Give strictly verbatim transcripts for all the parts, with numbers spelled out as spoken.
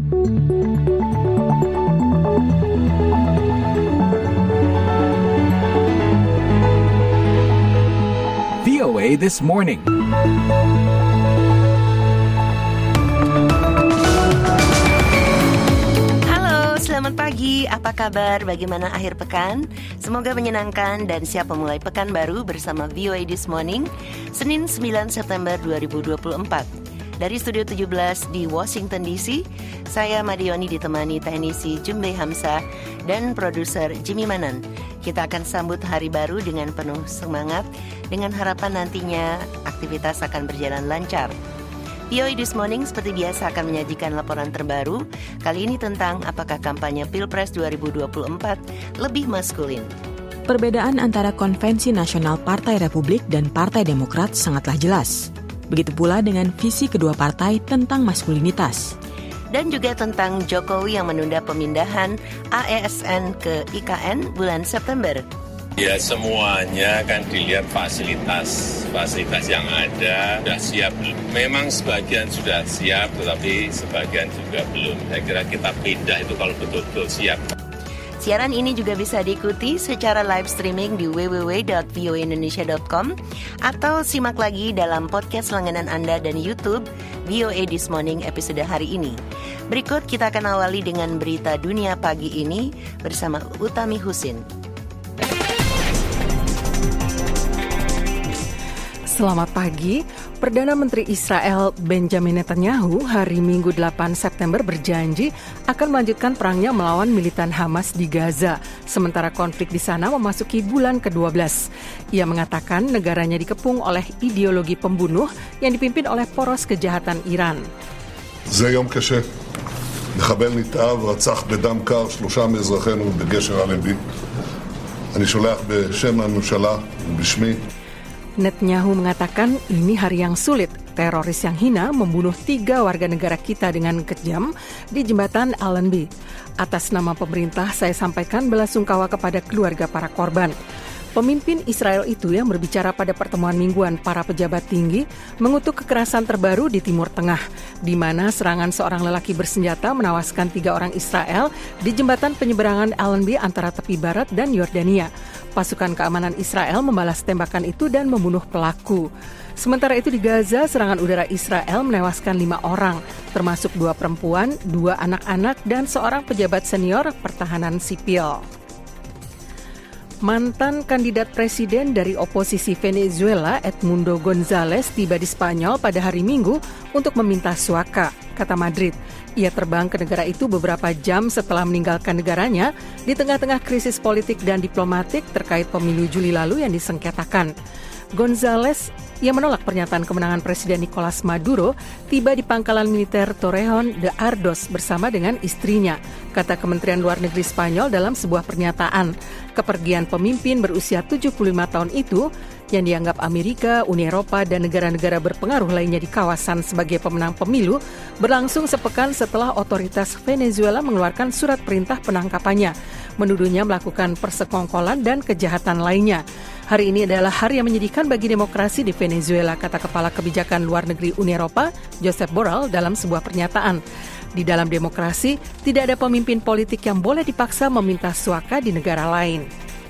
V O A This Morning. Selamat pagi, apa kabar? Bagaimana akhir pekan? Semoga menyenangkan dan siap memulai pekan baru bersama V O A This Morning, Senin sembilan September dua ribu dua puluh empat. Dari Studio tujuh belas di Washington D C, saya Madioni ditemani teknisi Jumbe Hamzah dan produser Jimmy Manan. Kita akan sambut hari baru dengan penuh semangat, dengan harapan nantinya aktivitas akan berjalan lancar. V O A This Morning seperti biasa akan menyajikan laporan terbaru, kali ini tentang apakah kampanye Pilpres dua ribu dua puluh empat lebih maskulin. Perbedaan antara Konvensi Nasional Partai Republik dan Partai Demokrat sangatlah jelas. Begitu pula dengan visi kedua partai tentang maskulinitas. Dan juga tentang Jokowi yang menunda pemindahan A S N ke I K N bulan September. Ya semuanya kan dilihat fasilitas, fasilitas yang ada sudah siap belum. Memang sebagian sudah siap tetapi sebagian juga belum. Saya kira kita pindah itu kalau betul-betul siap. Siaran ini juga bisa diikuti secara live streaming di w w w dot v o a indonesia dot com atau simak lagi dalam podcast langganan Anda dan YouTube V O A This Morning episode hari ini. Berikut kita akan awali dengan berita dunia pagi ini bersama Utami Husin. Selamat pagi. Perdana Menteri Israel Benjamin Netanyahu hari Minggu delapan September berjanji akan melanjutkan perangnya melawan militan Hamas di Gaza, sementara konflik di sana memasuki bulan kedua belas. Ia mengatakan negaranya dikepung oleh ideologi pembunuh yang dipimpin oleh poros kejahatan Iran. זה יום קשה. מחבל נתעב רצח בדם קר שלושה מאזרחינו בגשר אלנבי. אני שולח בשם הממשלה ובשמי. Netanyahu mengatakan ini hari yang sulit. Teroris yang hina membunuh tiga warga negara kita dengan kejam di jembatan Allenby. Atas nama pemerintah, saya sampaikan belasungkawa kepada keluarga para korban. Pemimpin Israel itu yang berbicara pada pertemuan mingguan para pejabat tinggi mengutuk kekerasan terbaru di Timur Tengah, di mana serangan seorang lelaki bersenjata menewaskan tiga orang Israel di jembatan penyeberangan Allenby antara tepi barat dan Yordania. Pasukan keamanan Israel membalas tembakan itu dan membunuh pelaku. Sementara itu di Gaza, serangan udara Israel menewaskan lima orang, termasuk dua perempuan, dua anak-anak, dan seorang pejabat senior pertahanan sipil. Mantan kandidat presiden dari oposisi Venezuela, Edmundo González, tiba di Spanyol pada hari Minggu untuk meminta suaka, kata Madrid. Ia terbang ke negara itu beberapa jam setelah meninggalkan negaranya di tengah-tengah krisis politik dan diplomatik terkait pemilu Juli lalu yang disengketakan. González, ia menolak pernyataan kemenangan Presiden Nicolas Maduro, tiba di pangkalan militer Torrejon de Ardoz bersama dengan istrinya, kata Kementerian Luar Negeri Spanyol dalam sebuah pernyataan. Kepergian pemimpin berusia tujuh puluh lima tahun itu, yang dianggap Amerika, Uni Eropa, dan negara-negara berpengaruh lainnya di kawasan sebagai pemenang pemilu, berlangsung sepekan setelah otoritas Venezuela mengeluarkan surat perintah penangkapannya, menuduhnya melakukan persekongkolan dan kejahatan lainnya. Hari ini adalah hari yang menyedihkan bagi demokrasi di Venezuela, kata Kepala Kebijakan Luar Negeri Uni Eropa, Josep Borrell, dalam sebuah pernyataan. Di dalam demokrasi, tidak ada pemimpin politik yang boleh dipaksa meminta suaka di negara lain.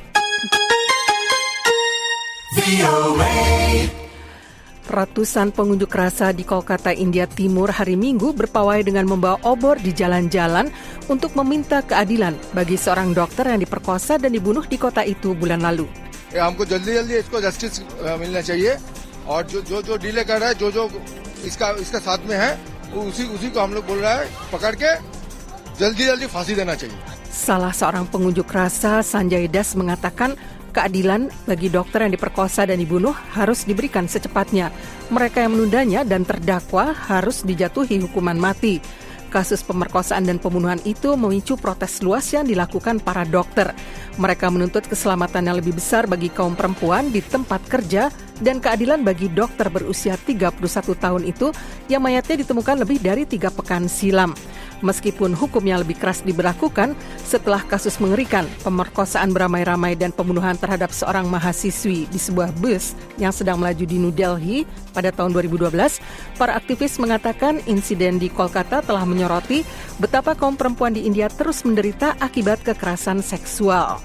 Ratusan pengunjuk rasa di Kolkata, India Timur hari Minggu berpawai dengan membawa obor di jalan-jalan untuk meminta keadilan bagi seorang dokter yang diperkosa dan dibunuh di kota itu bulan lalu. Ya, हमको जल्दी-जल्दी इसको जस्टिस मिलना चाहिए और जो जो जो डिले कर रहा है जो जो इसका इसका साथ में है उसी उसी को हम लोग बोल रहा है पकड़ के जल्दी-जल्दी फांसी देना चाहिए. Salah seorang pengunjuk rasa, Sanjay Das, mengatakan keadilan bagi dokter yang diperkosa dan dibunuh harus diberikan secepatnya. Mereka yang menundanya dan terdakwa harus dijatuhi hukuman mati. Kasus pemerkosaan dan pembunuhan itu memicu protes luas yang dilakukan para dokter. Mereka menuntut keselamatan yang lebih besar bagi kaum perempuan di tempat kerja dan keadilan bagi dokter berusia tiga puluh satu tahun itu yang mayatnya ditemukan lebih dari tiga pekan silam. Meskipun hukumnya lebih keras diberlakukan setelah kasus mengerikan pemerkosaan beramai-ramai dan pembunuhan terhadap seorang mahasiswi di sebuah bus yang sedang melaju di New Delhi pada tahun dua ribu dua belas, para aktivis mengatakan insiden di Kolkata telah menyoroti betapa kaum perempuan di India terus menderita akibat kekerasan seksual.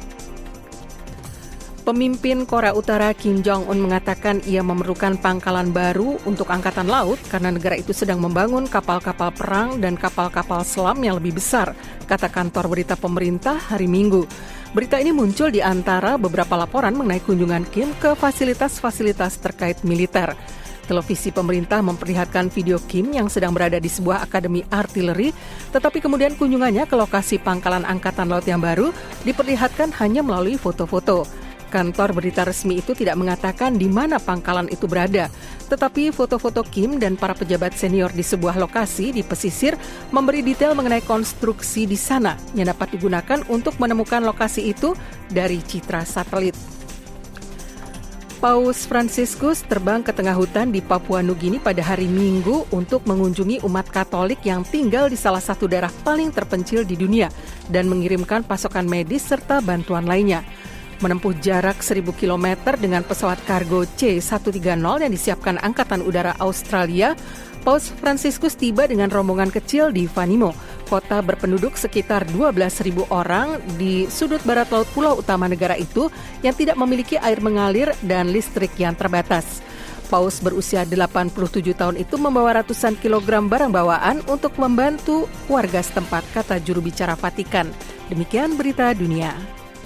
Pemimpin Korea Utara Kim Jong-un mengatakan ia memerlukan pangkalan baru untuk angkatan laut karena negara itu sedang membangun kapal-kapal perang dan kapal-kapal selam yang lebih besar, kata kantor berita pemerintah hari Minggu. Berita ini muncul di antara beberapa laporan mengenai kunjungan Kim ke fasilitas-fasilitas terkait militer. Televisi pemerintah memperlihatkan video Kim yang sedang berada di sebuah akademi artileri, tetapi kemudian kunjungannya ke lokasi pangkalan angkatan laut yang baru diperlihatkan hanya melalui foto-foto. Kantor berita resmi itu tidak mengatakan di mana pangkalan itu berada, tetapi foto-foto Kim dan para pejabat senior di sebuah lokasi di pesisir memberi detail mengenai konstruksi di sana yang dapat digunakan untuk menemukan lokasi itu dari citra satelit. Paus Fransiskus terbang ke tengah hutan di Papua Nugini pada hari Minggu untuk mengunjungi umat Katolik yang tinggal di salah satu daerah paling terpencil di dunia dan mengirimkan pasokan medis serta bantuan lainnya. Menempuh jarak seribu kilometer dengan pesawat kargo C seratus tiga puluh yang disiapkan Angkatan Udara Australia, Paus Fransiskus tiba dengan rombongan kecil di Vanimo, kota berpenduduk sekitar dua belas ribu orang di sudut barat laut pulau utama negara itu yang tidak memiliki air mengalir dan listrik yang terbatas. Paus berusia delapan puluh tujuh tahun itu membawa ratusan kilogram barang bawaan untuk membantu warga setempat, kata juru bicara Vatikan. Demikian berita dunia.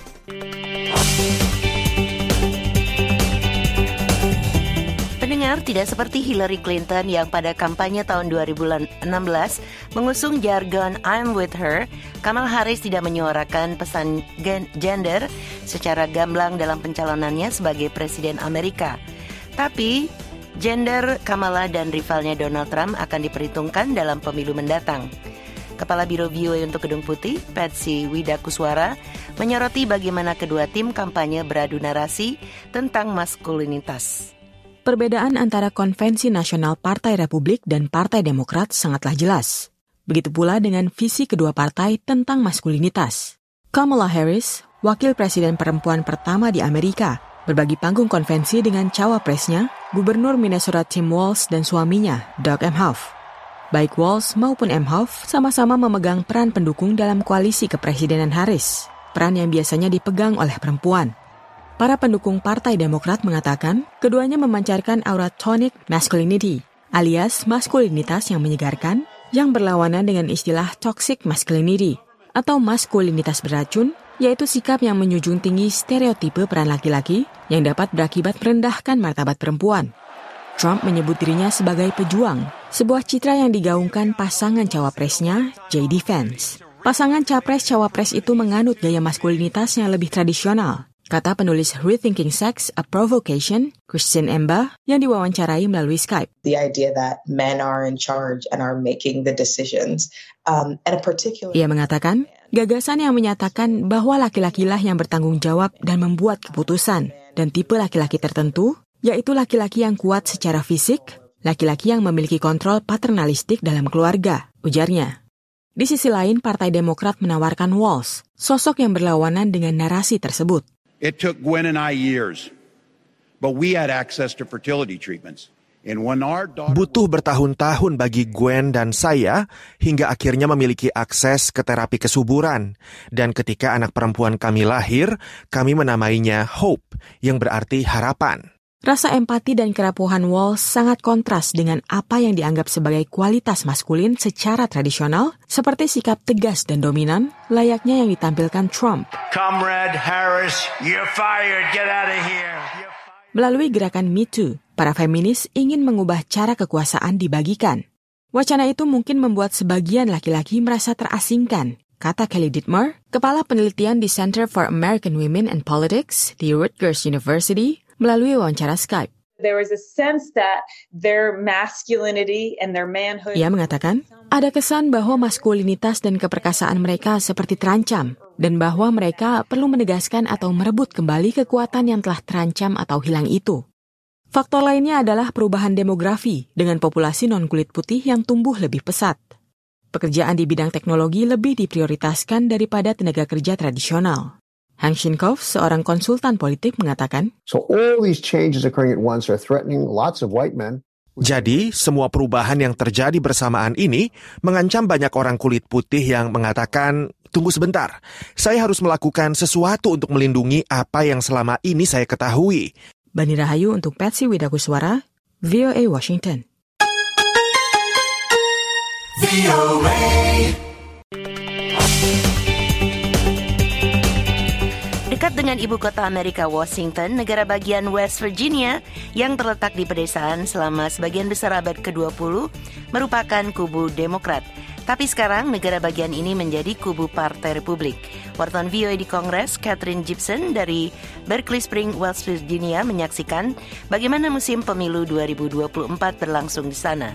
Pendengar, tidak seperti Hillary Clinton yang pada kampanye tahun dua ribu enam belas mengusung jargon I'm with her, Kamala Harris tidak menyuarakan pesan gen- gender secara gamblang dalam pencalonannya sebagai Presiden Amerika. Tapi, gender Kamala dan rivalnya Donald Trump akan diperhitungkan dalam pemilu mendatang. Kepala Biro V O A untuk Gedung Putih, Patsy Widakuswara, menyoroti bagaimana kedua tim kampanye beradu narasi tentang maskulinitas. Perbedaan antara Konvensi Nasional Partai Republik dan Partai Demokrat sangatlah jelas. Begitu pula dengan visi kedua partai tentang maskulinitas. Kamala Harris, wakil presiden perempuan pertama di Amerika, berbagi panggung konvensi dengan cawapresnya, Gubernur Minnesota Tim Walz dan suaminya, Doug Emhoff. Baik Walz maupun Emhoff sama-sama memegang peran pendukung dalam koalisi kepresidenan Harris, peran yang biasanya dipegang oleh perempuan. Para pendukung Partai Demokrat mengatakan keduanya memancarkan aura tonic masculinity, alias maskulinitas yang menyegarkan, yang berlawanan dengan istilah toxic masculinity, atau maskulinitas beracun, yaitu sikap yang menjunjung tinggi stereotipe peran laki-laki yang dapat berakibat merendahkan martabat perempuan. Trump menyebut dirinya sebagai pejuang, sebuah citra yang digaungkan pasangan cawapresnya, J D Vance. Pasangan capres-cawapres itu menganut gaya maskulinitas yang lebih tradisional, kata penulis Rethinking Sex, A Provocation, Christian Emba, yang diwawancarai melalui Skype. The idea that men are in charge and are making the decisions, um, and a particular... Ia mengatakan, gagasan yang menyatakan bahwa laki-lakilah yang bertanggung jawab dan membuat keputusan, dan tipe laki-laki tertentu, yaitu laki-laki yang kuat secara fisik, laki-laki yang memiliki kontrol paternalistik dalam keluarga, ujarnya. Di sisi lain, Partai Demokrat menawarkan Walz, sosok yang berlawanan dengan narasi tersebut. It took Gwen and I years, but we had access to fertility treatments. And when our daughter... Butuh bertahun-tahun bagi Gwen dan saya hingga akhirnya memiliki akses ke terapi kesuburan. Dan ketika anak perempuan kami lahir, kami menamainya Hope, yang berarti harapan. Rasa empati dan kerapuhan Walz sangat kontras dengan apa yang dianggap sebagai kualitas maskulin secara tradisional, seperti sikap tegas dan dominan, layaknya yang ditampilkan Trump. Comrade Harris, you're fired, get out of here. Melalui gerakan Me Too, para feminis ingin mengubah cara kekuasaan dibagikan. Wacana itu mungkin membuat sebagian laki-laki merasa terasingkan, kata Kelly Dittmer, kepala penelitian di Center for American Women and Politics di Rutgers University, melalui wawancara Skype. There was a sense that their masculinity and their manhood... Ia mengatakan, ada kesan bahwa maskulinitas dan keperkasaan mereka seperti terancam, dan bahwa mereka perlu menegaskan atau merebut kembali kekuatan yang telah terancam atau hilang itu. Faktor lainnya adalah perubahan demografi dengan populasi non-kulit putih yang tumbuh lebih pesat. Pekerjaan di bidang teknologi lebih diprioritaskan daripada tenaga kerja tradisional. Hang Shinkov, seorang konsultan politik, mengatakan, So all these changes occurring at once are threatening lots of white men. Jadi, semua perubahan yang terjadi bersamaan ini mengancam banyak orang kulit putih yang mengatakan, tunggu sebentar, saya harus melakukan sesuatu untuk melindungi apa yang selama ini saya ketahui. Bani Rahayu untuk Patsy Widakuswara, V O A Washington. V O A. Dekat dengan ibu kota Amerika Washington, negara bagian West Virginia yang terletak di pedesaan selama sebagian besar abad ke dua puluh merupakan kubu Demokrat. Tapi sekarang negara bagian ini menjadi kubu Partai Republik. Wartawan V O A di Kongres, Catherine Gibson dari Berkeley Springs, West Virginia menyaksikan bagaimana musim pemilu dua ribu dua puluh empat berlangsung di sana.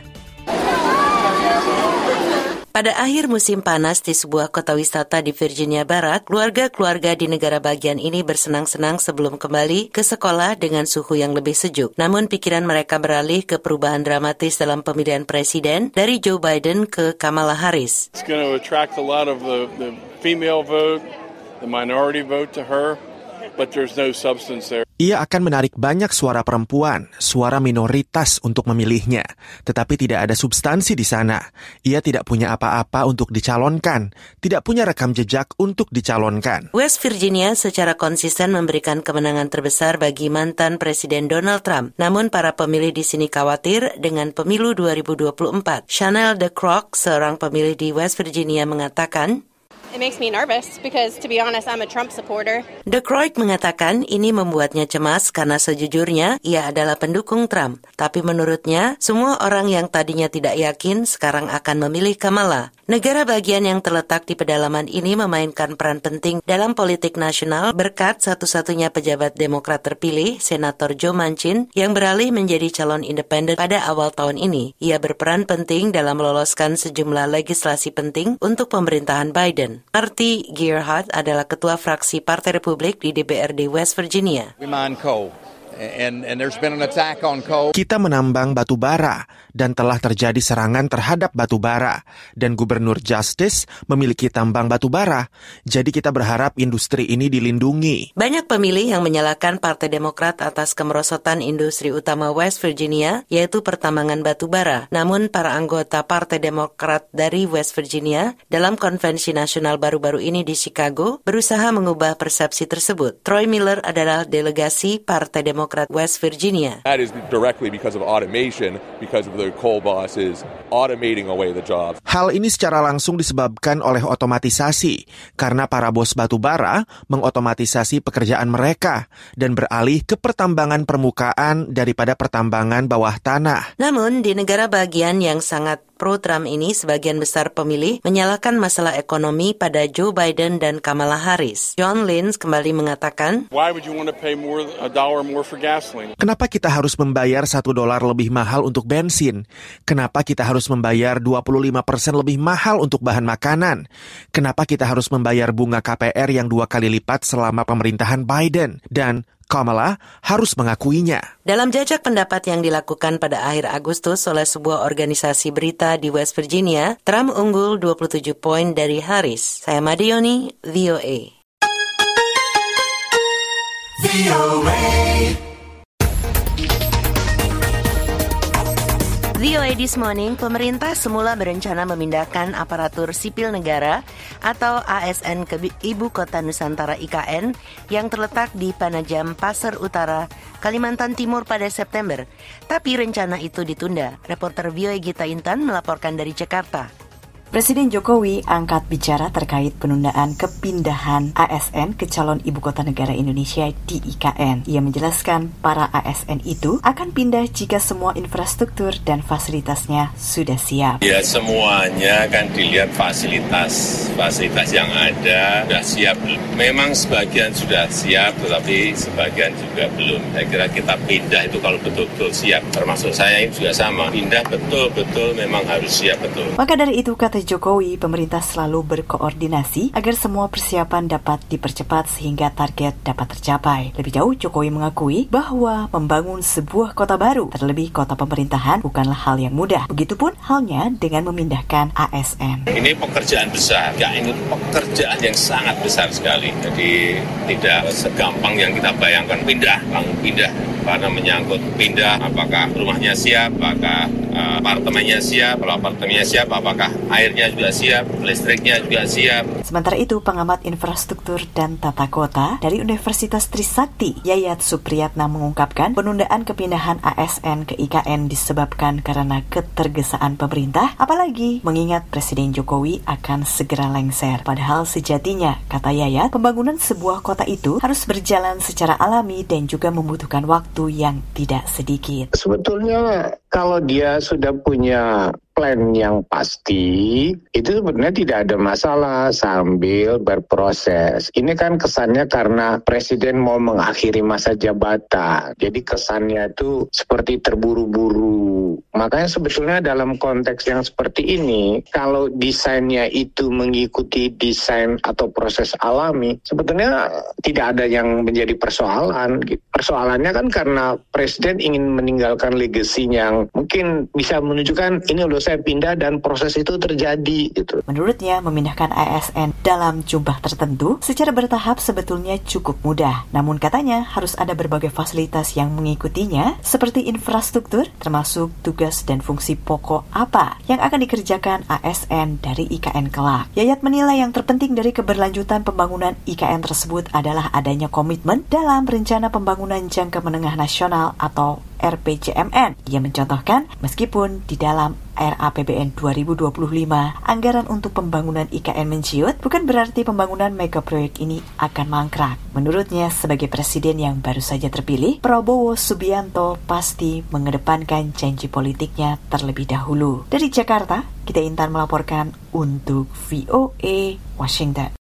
Pada akhir musim panas di sebuah kota wisata di Virginia Barat, keluarga-keluarga di negara bagian ini bersenang-senang sebelum kembali ke sekolah dengan suhu yang lebih sejuk. Namun pikiran mereka beralih ke perubahan dramatis dalam pemilihan presiden dari Joe Biden ke Kamala Harris. It's going to attract a lot of the, the female vote, the minority vote to her, but there's no substance there. Ia akan menarik banyak suara perempuan, suara minoritas untuk memilihnya. Tetapi tidak ada substansi di sana. Ia tidak punya apa-apa untuk dicalonkan, tidak punya rekam jejak untuk dicalonkan. West Virginia secara konsisten memberikan kemenangan terbesar bagi mantan Presiden Donald Trump. Namun para pemilih di sini khawatir dengan pemilu dua ribu dua puluh empat. Chanel DeCroix, seorang pemilih di West Virginia, mengatakan, It makes me nervous because, to be honest, I'm a Trump supporter. DeCroix mengatakan ini membuatnya cemas karena sejujurnya ia adalah pendukung Trump. Tapi menurutnya, semua orang yang tadinya tidak yakin sekarang akan memilih Kamala. Negara bagian yang terletak di pedalaman ini memainkan peran penting dalam politik nasional berkat satu-satunya pejabat Demokrat terpilih, Senator Joe Manchin, yang beralih menjadi calon independen pada awal tahun ini. Ia berperan penting dalam meloloskan sejumlah legislasi penting untuk pemerintahan Biden. Marty Gearhart adalah ketua fraksi Partai Republik di D P R D West Virginia. We mine coal. And, and there's been an attack on coal. Kita menambang batu bara dan telah terjadi serangan terhadap batu bara dan Gubernur Justice memiliki tambang batu bara. Jadi kita berharap industri ini dilindungi. Banyak pemilih yang menyalahkan Partai Demokrat atas kemerosotan industri utama West Virginia, yaitu pertambangan batu bara. Namun para anggota Partai Demokrat dari West Virginia dalam konvensi nasional baru-baru ini di Chicago berusaha mengubah persepsi tersebut. Troy Miller adalah delegasi Partai Demokrat West Virginia. That is directly because of automation, because of the coal bosses automating away the jobs. Hal ini secara langsung disebabkan oleh otomatisasi, karena para bos batu bara mengotomatisasi pekerjaan mereka dan beralih ke pertambangan permukaan daripada pertambangan bawah tanah. Namun di negara bagian yang sangat pro-Trump ini, sebagian besar pemilih menyalahkan masalah ekonomi pada Joe Biden dan Kamala Harris. John Lynch kembali mengatakan, Why would you want to pay more a dollar more for gasoline? Kenapa kita harus membayar satu dolar lebih mahal untuk bensin? Kenapa kita harus membayar dua puluh lima persen lebih mahal untuk bahan makanan? Kenapa kita harus membayar bunga K P R yang dua kali lipat selama pemerintahan Biden? Dan Kamala harus mengakuinya. Dalam jajak pendapat yang dilakukan pada akhir Agustus oleh sebuah organisasi berita di West Virginia, Trump unggul dua puluh tujuh poin dari Harris. Saya Madioni, V O A. V O A. V O A This Morning, pemerintah semula berencana memindahkan aparatur sipil negara atau A S N ke Ibu Kota Nusantara I K N yang terletak di Panajam, Pasir Utara, Kalimantan Timur pada September. Tapi rencana itu ditunda. Reporter V O A Gita Intan melaporkan dari Jakarta. Presiden Jokowi angkat bicara terkait penundaan kepindahan A S N ke calon ibu kota negara Indonesia di I K N. Ia menjelaskan para A S N itu akan pindah jika semua infrastruktur dan fasilitasnya sudah siap. Ya, semuanya kan dilihat fasilitas fasilitas yang ada sudah siap. Memang sebagian sudah siap, tetapi sebagian juga belum. Saya kira kita pindah itu kalau betul-betul siap. Termasuk saya ini juga sama. Pindah betul-betul memang harus siap betul. Maka dari itu, kata Jokowi, pemerintah selalu berkoordinasi agar semua persiapan dapat dipercepat sehingga target dapat tercapai. Lebih jauh, Jokowi mengakui bahwa membangun sebuah kota baru, terlebih kota pemerintahan, bukanlah hal yang mudah. Begitupun halnya dengan memindahkan A S N. Ini pekerjaan besar, ya ini pekerjaan yang sangat besar sekali. Jadi tidak segampang yang kita bayangkan pindah, langsung pindah. Karena menyangkut pindah, apakah rumahnya siap, apakah uh, apartemennya siap, kalau apartemennya siap, apakah airnya juga siap, listriknya juga siap. Sementara itu, pengamat infrastruktur dan tata kota dari Universitas Trisakti, Yayat Supriyatna mengungkapkan penundaan kepindahan A S N ke I K N disebabkan karena ketergesaan pemerintah, apalagi mengingat Presiden Jokowi akan segera lengser. Padahal sejatinya, kata Yayat, pembangunan sebuah kota itu harus berjalan secara alami dan juga membutuhkan waktu yang tidak sedikit. Sebetulnya kalau dia sudah punya plan yang pasti, itu sebenarnya tidak ada masalah sambil berproses. Ini kan kesannya karena Presiden mau mengakhiri masa jabatan. Jadi kesannya itu seperti terburu-buru. Makanya sebetulnya dalam konteks yang seperti ini, kalau desainnya itu mengikuti desain atau proses alami, sebetulnya tidak ada yang menjadi persoalan. Persoalannya kan karena Presiden ingin meninggalkan legasi yang mungkin bisa menunjukkan ini loh saya pindah dan proses itu terjadi gitu. Menurutnya, memindahkan A S N dalam jumlah tertentu secara bertahap sebetulnya cukup mudah. Namun katanya harus ada berbagai fasilitas yang mengikutinya seperti infrastruktur termasuk tugas dan fungsi pokok apa yang akan dikerjakan A S N dari I K N kelak. Yayat menilai yang terpenting dari keberlanjutan pembangunan I K N tersebut adalah adanya komitmen dalam Rencana Pembangunan Jangka Menengah Nasional atau R P J M N. Ia mencontohkan, meskipun di dalam R A P B N dua ribu dua puluh lima anggaran untuk pembangunan I K N menciut, bukan berarti pembangunan mega proyek ini akan mangkrak. Menurutnya, sebagai presiden yang baru saja terpilih, Prabowo Subianto pasti mengedepankan janji politiknya terlebih dahulu. Dari Jakarta, kita Intan melaporkan untuk V O A Washington.